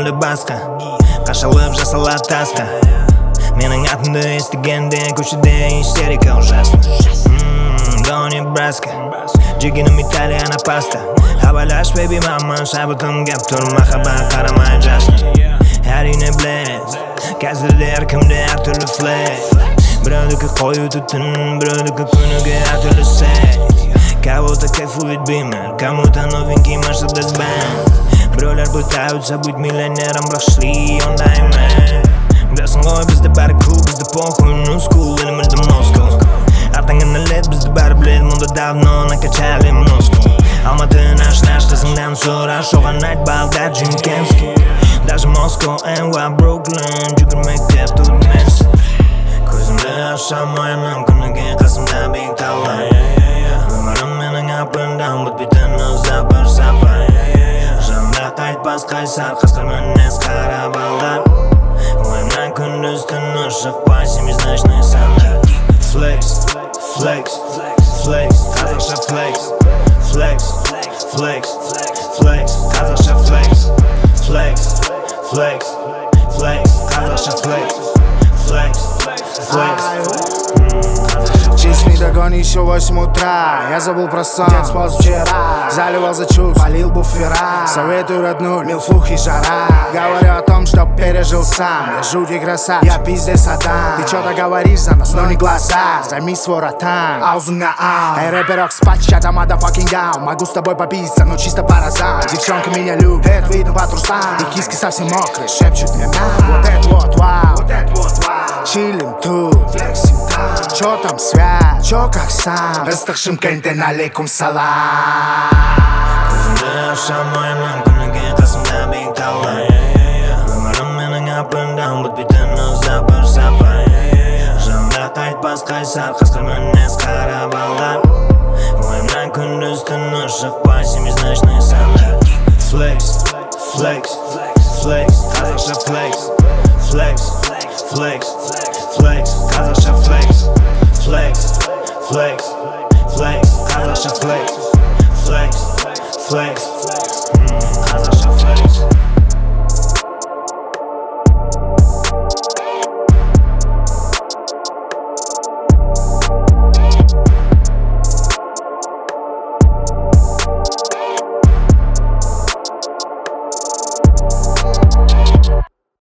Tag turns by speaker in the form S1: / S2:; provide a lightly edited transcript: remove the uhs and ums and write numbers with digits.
S1: мүлде басқа қашалып жасалады таска менің атымды естігенде көшеде истерика ужасно Гони Браска жегенім италияна паста хабарлаш бейби маман шабытым кеп тұр махаббат қарамай жасын әрине білез қазірде әркімде әртүрлі флейв біреудікі қою түтін біреудікі күніге әртүрлі сек кого-то кайфует бимер кому-то новенький Mercedes-Benz біреулер пытаются быть миллионером бірақ шли ондай емес білесің ғой бізде бәрі кул бізде похуй ну скул или мүлдем носкул артыңа нәлет бізді бәрі біледі мұнда давно накачали мускул алматы наш жасыңдан сұра соған айтпа дәт Жимкенский даже Москва, NY, Бруклин жүгірмектеп тут место көзімді аша алмаймын күніге қасымда биік таулар өмірім менің up and down бітпейтін ұзақ бір сапар жанымда қайтпас қайсар қасқыр мінез қара балдар ойымнан күндіз түні шықпай семизнашный сандар Flex, flex, flex, қазақша flex Flex, flex, flex, қазақша flex Flex, flex, flex, қазақша flex Flex, flex
S2: Честь не догонишь еще 8 утра Я забыл про сон, дед спал вчера Заливал за чувств, полил буфера Советую родную, милфух и жара Говорю о том, что пережил сам Я жуть и красавчик, я пиздец отдам Ты что-то говоришь за нас, но не глаза Займи свой ротан, аузунга ау Эй, рэперок, спать, shut the motherfucking down Могу с тобой пописаться, но чисто по разам Девчонка меня любит, это видно по трусам И киски совсем мокрые, шепчут мне на Вот это вот вау, вот это вот вау Чилим тут, флексим там Чё там свят, чё как сам Ыстықшым кентен алейкум салам
S1: көзімді аша алмаймын күніге қасымда биік таулар өмірім менің up and down бітпейтін ұзақ бір сапар жанымда қайтпас қайсар қасқыр мінез қара балдар ойымнан күндіз түні шықпай семизнашный сандар Flex, flex, flex, қазақша flex Flex, flex, flex, қазақша flex Flex, flex, flex, қазақша flex Flex, flex